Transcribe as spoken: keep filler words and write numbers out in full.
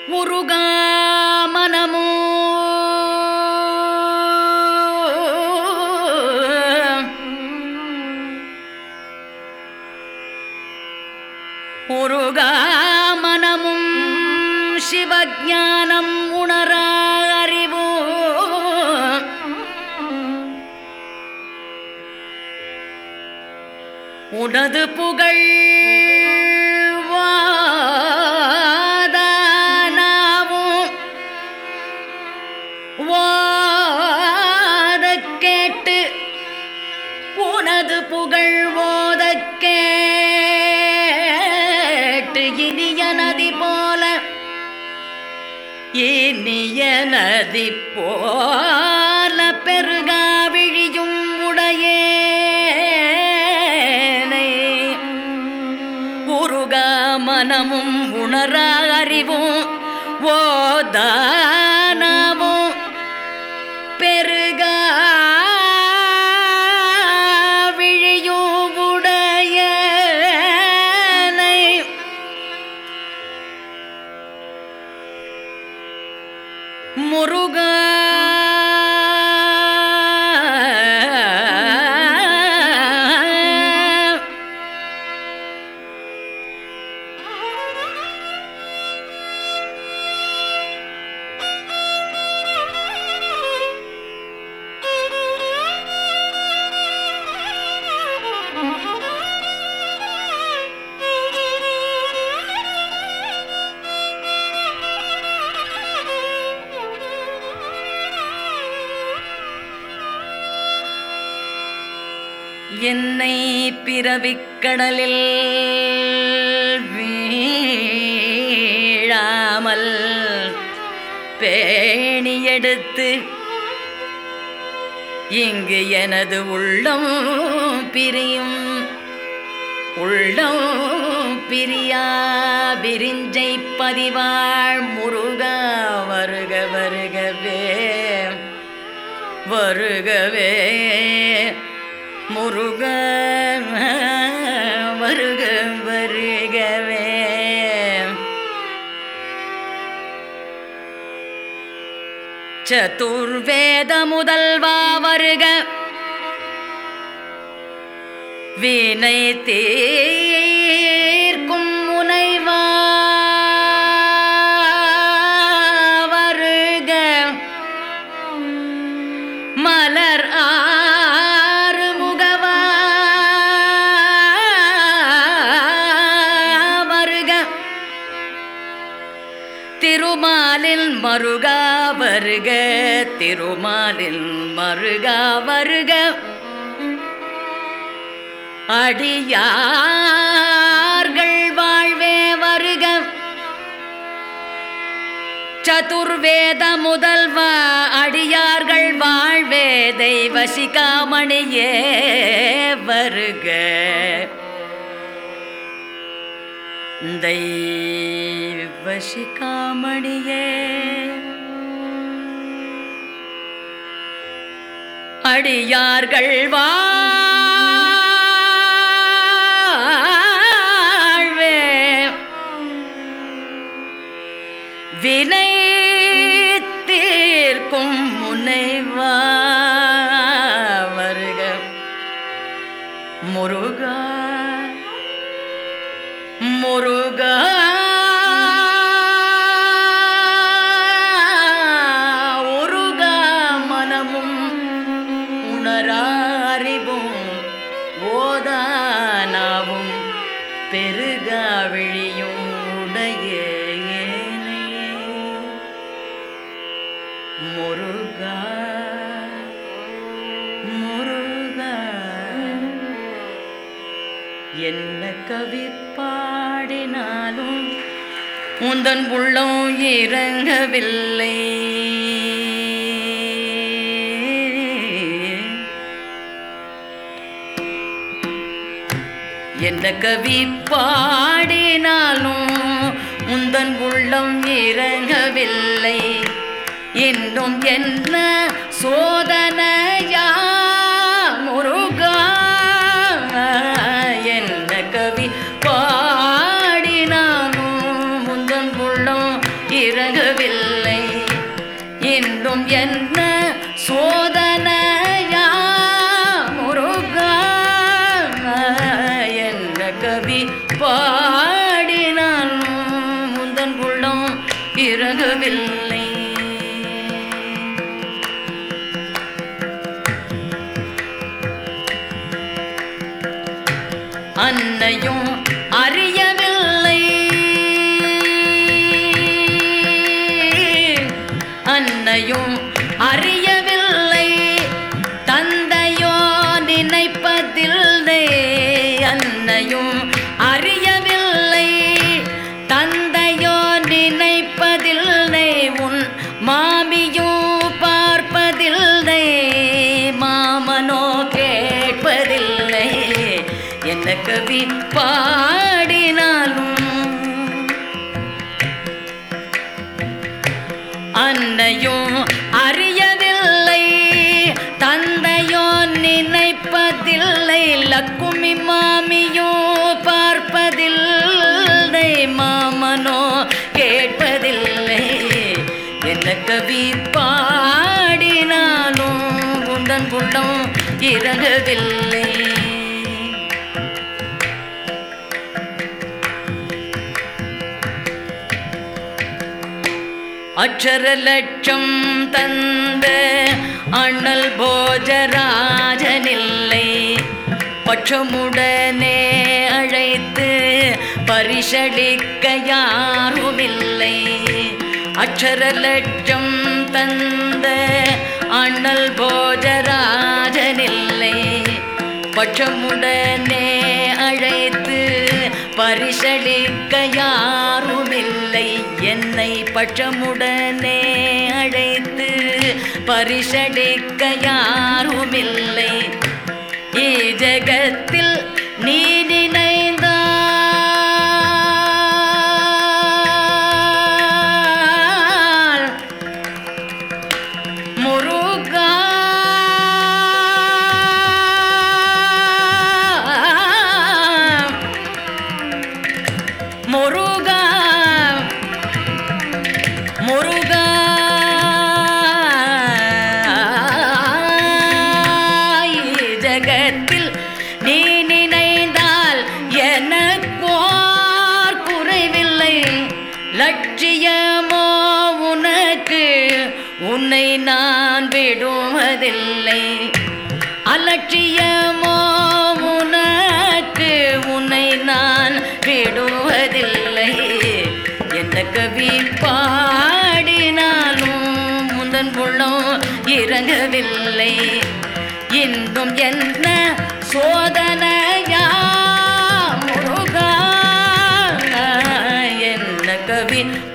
முருகா மனமோ முருகா மனமும் சிவஞானம் உணர அறிவோ உனது புகழ் வாதானாவும் வாதக் கேட்டு உனது புகழ் ஓதக் கேட்டு இனிய நதி போல இனிய நதி போல பெருகாவிழியும் உடையே மனமும் உணர அறிவும் ஓதானவும் பெருக விழியும் உடையனை முருகா என்னை பிறவிக்கடலில் வீழாமல் பேணி எடுத்து இங்கு எனது உள்ளம் பிரியும் உள்ளம் பிரியா விரிஞ்சை பதிவாள் முருகா வருக வருகவே வருகவே முருக வருக வருகவே சதுர்வேத முதல்வா வருக வினை தீர்க்கும் முனைவா வருக மலர் திருமாலில் மருகா வருக திருமாலில் மருகா வருக அடியார்கள் வாழ்வே வருக சதுர்வேத முதல்வா அடியார்கள் வாழ்வே தெய்வ சிகாமணியே வருக தெய்வ சிகாமணியே அடியார்கள் வாழ்வே வினை தீர்க்கும் முனைவா வருக முருகா முருகா ஒருகா மனமும் உணர அறிவும் ஓதானாவும் பெருகா விழியும் உடையேனை முருகா முருகா என்ன கவி பாடினாலும் உந்தன் உள்ளம் இறங்கவில்லை என்ன கவி பாடினாலும் உந்தன் உள்ளம் இறங்கவில்லை இன்னும் என்ன சோதனையா முருகா என்ன கவி பாடினாலும் முந்தன் உள்ளம் இற பாடினாலும் முந்தன் உள்ளம் இறங்கவில்லை. அன்னையும் அறியவில்லை, அன்னையும் அறியவில்லை, தந்தையோ நினைப்பதில்லை. அன்னையும் அறியவில்லை, தந்தையோ நினைப்பதில்லை. உன் மாமியோ பார்ப்பதில்லை, மாமனோ கேட்பதில்லை. என்ன கவி பாடினாலும் அன்னையும் அறியவில்லை, தந்தையோ நினைப்பதில்லை. லக்குமி மாமியோ பார்ப்பதில்லை, மாமனோ கேட்பதில்லை. என்ன கவி பாடினாலும் உந்தன் உள்ளம் இறங்கவில்லை. அக்ஷர லட்சம் தந்த அண்ணல் போஜராஜனில்லை, பட்சமுடனே அழைத்து பரிசளிக்க யாருமில்லை. அக்ஷர லட்சம் தந்த அண்ணல் போஜராஜனில்லை, பட்சமுடனே அழைத்து பரிசளிக்க யாருமில்லை. என்னை பட்சமுடனே அழைத்து பரிசளிக்க யாருமில்லை. ஈ ஜகத்தில் நீ நினைந்தால் முருகா முருகா முருகா ஜகத்தில் நீ நினைந்தால் எனக்கோர் குறைவில்லை. லட்சியமோ உனக்கு உன்னை நான் விடுவதில்லை. அலட்சியமோ உனக்கு உன்னை நான் விடுவதில்லை. என்ன கவி பாடினாலும் முந்தன் உள்ளம் இறங்கவில்லை. இன்னும் என்ன சோதனையா முருகா, என்ன கவி